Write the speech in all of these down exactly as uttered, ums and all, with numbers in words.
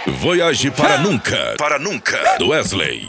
Voyage para nunca, para nunca, do Wesley.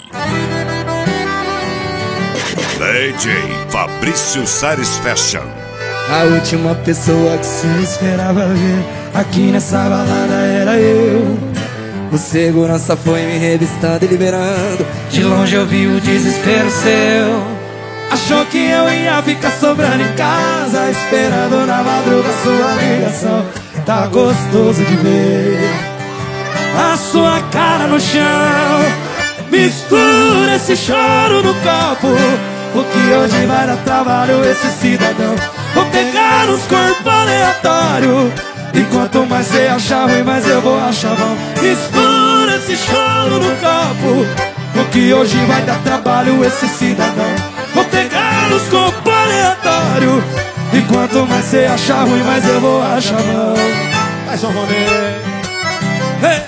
D J Fabrício Sares Fashion. A última pessoa que se esperava ver aqui nessa balada era eu. O segurança foi me revistando e liberando. De longe eu vi o desespero seu. Achou que eu ia ficar sobrando em casa, esperando na madruga sua ligação. Tá gostoso de ver a sua cara no chão. Mistura esse choro no copo, porque hoje vai dar trabalho esse cidadão. Vou pegar uns corpos aleatórios, e quanto mais você achar ruim, mais eu vou achar bom. Mistura esse choro no copo, porque hoje vai dar trabalho esse cidadão. Vou pegar uns corpos aleatórios, e quanto mais você achar ruim, mais eu vou achar bom. Mais um rolê. Hey!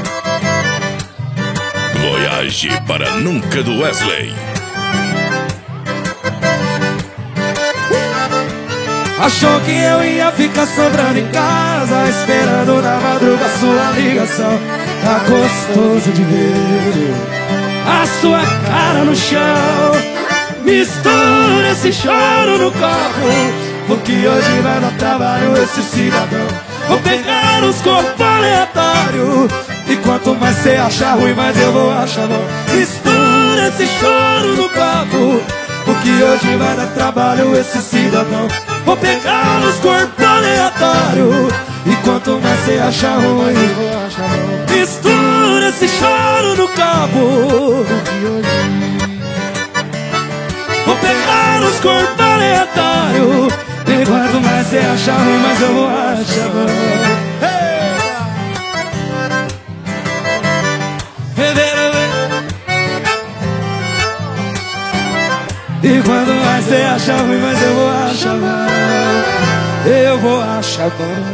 Voyage para nunca, do Wesley. Achou que eu ia ficar sobrando em casa, esperando na madruga sua ligação. Tá gostoso de ver a sua cara no chão. Mistura esse choro no copo, porque hoje vai dar trabalho esse cidadão. Vou pegar os corpos aleatórios, e quanto mais você achar ruim, mais eu vou achar bom. Mistura esse choro no copo, porque hoje vai dar trabalho esse cidadão. Vou pegar os corpos aleatórios, e quanto mais você achar ruim, eu vou achar bom. Mistura esse choro no copo, vou pegar os corpos aleatórios, e quanto mais você achar ruim, mais eu vou achar bom. E quando mais você achar ruim, mas eu vou achar bom. Eu vou achar bom.